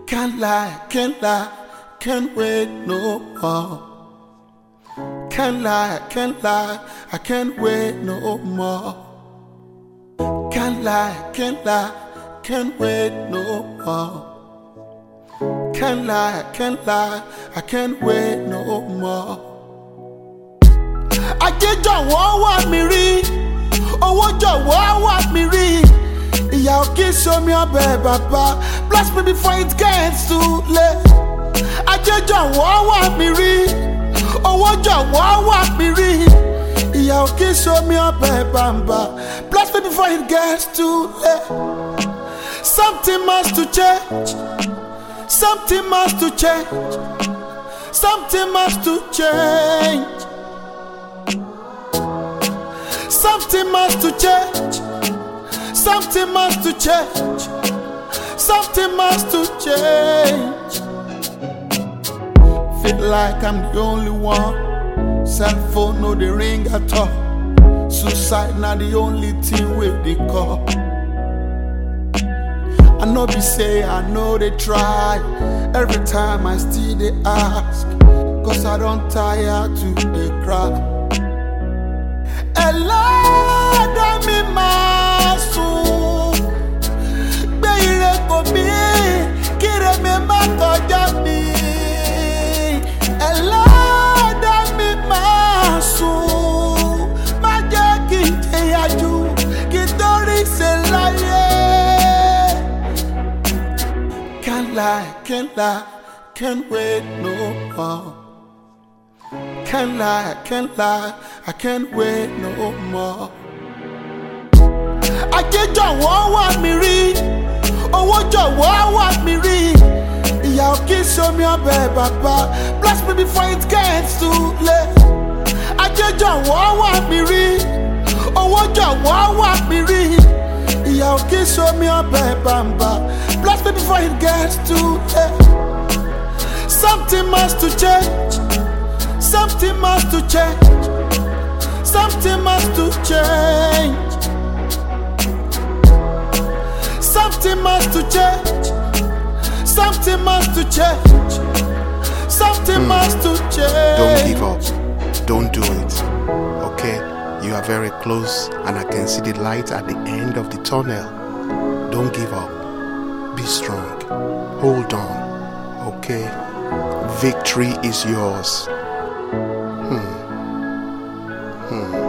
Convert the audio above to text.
Can't lie, can't wait no more. Can't lie, I can't wait no more. Can't lie, can't wait no more. Can't lie, I can't wait no more. Ajé jọ̀wọ́ wá mi rí, owó jọ̀wọ́ wá mi rí. Ìyá ò kì í ṣomi ọbẹ̀ bàbá, bless me before it gets too late. Ajé jọ̀wọ́ wá mi rí, owó jọ̀wọ́ wá mi rí. Ìyá ò kì í ṣomi ọbẹ̀ bàbá, bless me before it gets too late. Something must to change, something must to change, something must to change. Something must to change, something must to change, something must to change. Feel like I'm the only one. Cell phone no the ring at all. Suicide not the only thing with the call. I know be say I know they try. Every time I still they ask, cause I don't tire to they cry. Ẹlẹ́dàá mi máa sùn, gbé ire kò mí, kíre mi má kọjá mi. Ẹlẹ́dàá mi máa sùn, má jẹ́ kí n jẹ̀yà jù, kí n torí ṣe láyé. Can't lie, can't wait no more. Can't lie, I can't wait no more. Ajé jọ̀wọ́ wá mi rí, owó jọ̀wọ́ wá mi rí. Ìyá ò kì í ṣomi ọbẹ̀ bàbá, bless me before it gets too late. Ajé jọ̀wọ́ wá mi rí, owó jọ̀wọ́ wá mi rí. Ìyá ò kì í ṣomi ọbẹ̀ bàbá, bless me before it gets too late. Something must to change, something must to change, something must to change. Something must to change, something must to change, something must to change. Don't give up, don't do it, okay? You are very close and I can see the light at the end of the tunnel. Don't give up, be strong, hold on, okay? Victory is yours.